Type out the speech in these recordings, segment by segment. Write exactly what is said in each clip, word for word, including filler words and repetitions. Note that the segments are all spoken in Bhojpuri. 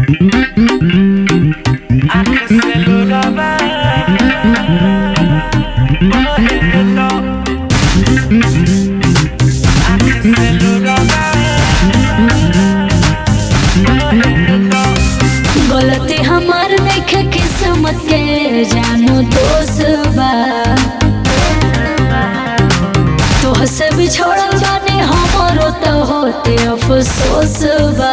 गलती हमार नइखे किस्मत के जानू दोस्त बा तोह से बिछड़ल बानी हमरो तो होते अफसोस बा।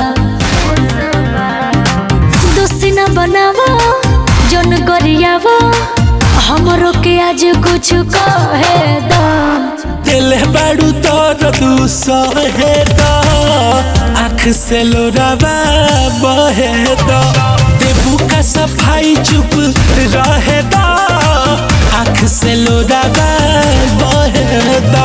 दोस्ती ना बनावा जन गरियावा हमरो के आज कुछ कहे दा दिल बाड़ू तोर दूसहे दा आँख से लोरावा बहे दा देबू का सफाई चुप रहे दा आँख से लोरावा बहे दा।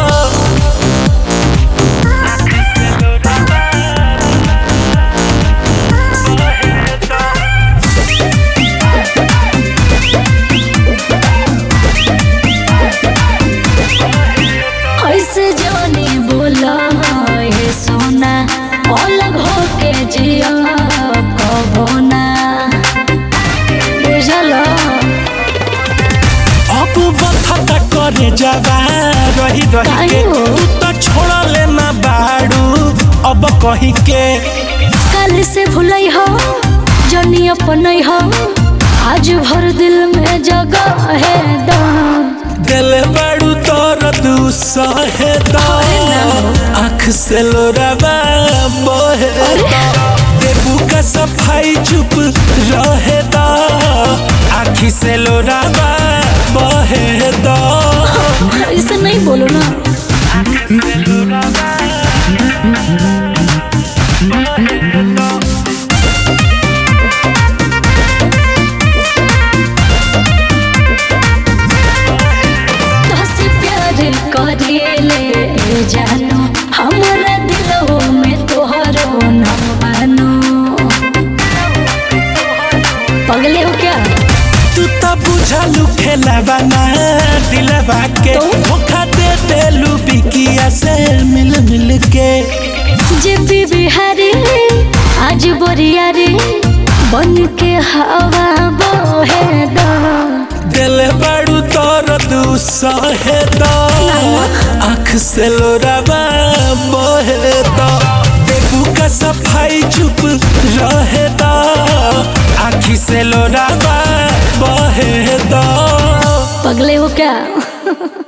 ऐसे जाने बोला है सोना अलग होके जिया कबो ना बुझला अब बखत करे जावा रही रही के तू तो छोड़ा लेना बाड़ू अब कही के कल से भुलई हो जनी अपनई हो आज भर दिल में जगह है दा दिल बाड़ू तोर दूसहे दा आँख से लोरावा बहे दा देबू का सफाई चुप रहे दा आँख से लोरावा बहे दा। ऐसे नहीं बोलो ना करेले जानो हमरा दिलवा में तोहरो नाम बानो पगले हो क्या तू तो बुझलू खेलवा ना दिलवा के धोखा दे देलू बिकिया से मिल मिल के जे भी बिहारी आज बोरिया रे बन के हवा बहे दा दिल बाड़ू तोर दूसहे दा आँख से लोरावा बहे दा देबू का सफाई चुप रहे दा आँख से लोरावा बहे दा। पगले हो क्या